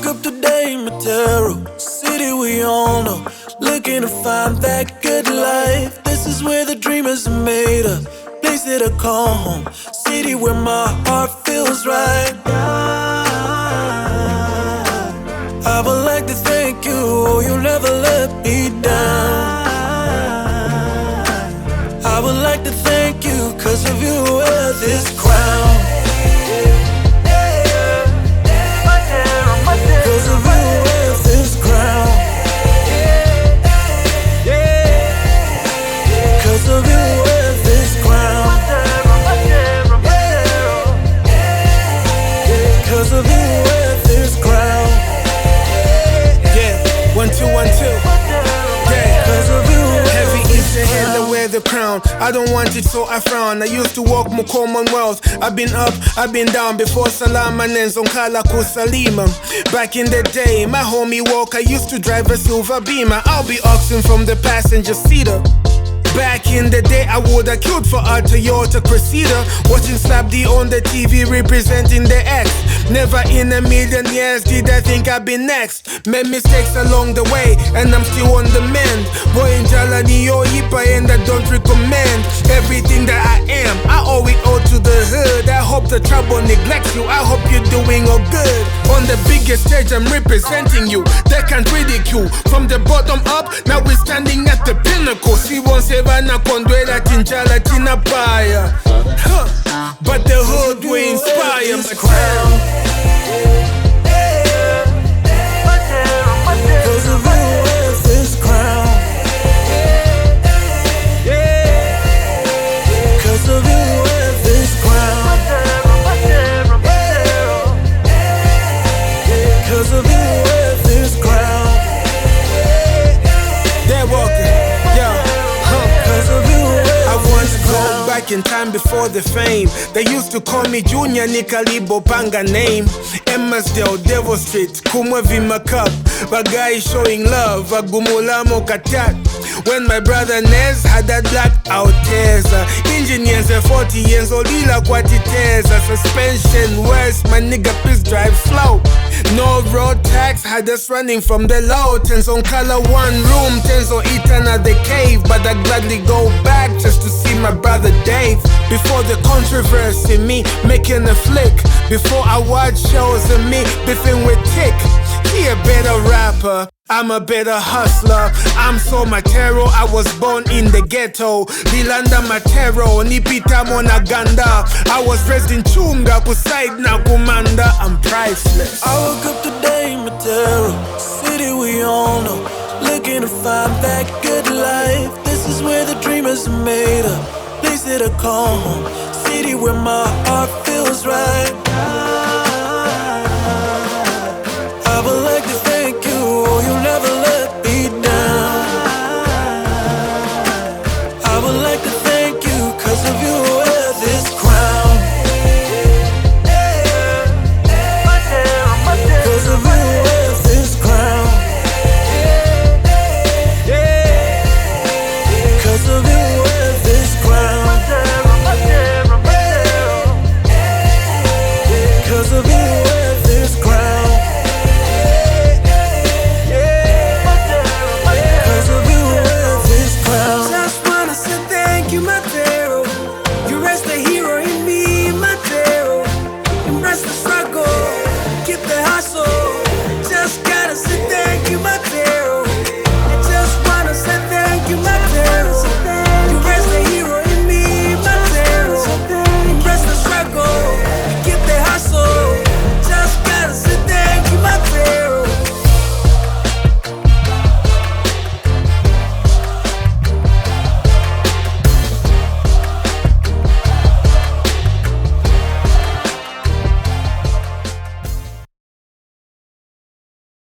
woke up today in Matero, city we all know, looking to find that good life. This is where the dreamers are made of, place that I call home, city where my heart feels right. I would like to thank you, you never let me down. I would like to thank you, cause of you I wear this crown. Cause of you I wear this crown. Cause of you I wear this crown. Cause of you I wear this crown. Yeah, 1 2 1 2. Yeah, Cause of you I wear heavy is the this head that crown. wear the crown. I don't want it, so I frown. I used to walk more Commonwealth. I've been up, I've been down before Salama Nenzon Kala Salima. Back in the day, my homie Walker used to drive a silver beamer. I'll be oxen from the passenger seater. Back in the day, I would've queued for a Toyota Cressida, watching Slap D on the TV representing the X. Never in a million years did I think I'd be next. Made mistakes along the way, and I'm still on the mend. Boy in Jalani, yo hippa, and I don't recommend everything that I am. I owe it all to the hood. I hope the trouble neglects you. I hope you're doing all good. On the biggest stage, I'm representing you. They can't ridicule. From the bottom up, now we're standing at the pinnacle. See one Sevana Condwela Tinjala Tinapaya. But the hood will inspire my crown. Cause of you I wear this crown. Cause of you I wear this crown. Cause of you I wear this crown. They're walking, yeah. Cause of you I wear I want this to go crown. back in time before the fame. They used to call me Junior Nikalibo Panga name. Emmasdale, Devil Street, Kumwevi Makap. Bagay showing love, Agumulamo Katat. When my brother Nez had that black Alteza. Engineers at 40 years old, Ila Quatiteza. Suspension worse, my nigga please drive slow. No road tax had us running from the low. Tens on color, one room, tens on Etana the cave. But I'd gladly go back just to see my brother Dave. Before the controversy, me making a flick. Before I watch shows of me beefing with Tick. He a better rapper, I'm a better hustler. I'm so Matero, I was born in the ghetto. Dilanda Matero, Nipita Monaganda. I was raised in Chunga, Kusaid na Kumanda. I'm priceless. I woke up today in Matero, city we all know, looking to find that good life. This is where the dreamers are made of, place that I call home, city where my heart feels right. I would like to thank you, you never let me down. I would like to thank you, cause of you I wear this crown. Cause of you I wear this crown. Cause of you I wear this crown. Cause of you I wear this crown. Cause of you I wear this crown. Just wanna say thank you, Matero. You rest the hero in me, Matero. Embrace the struggle, keep the hustle. Just gotta say thank you, Matero.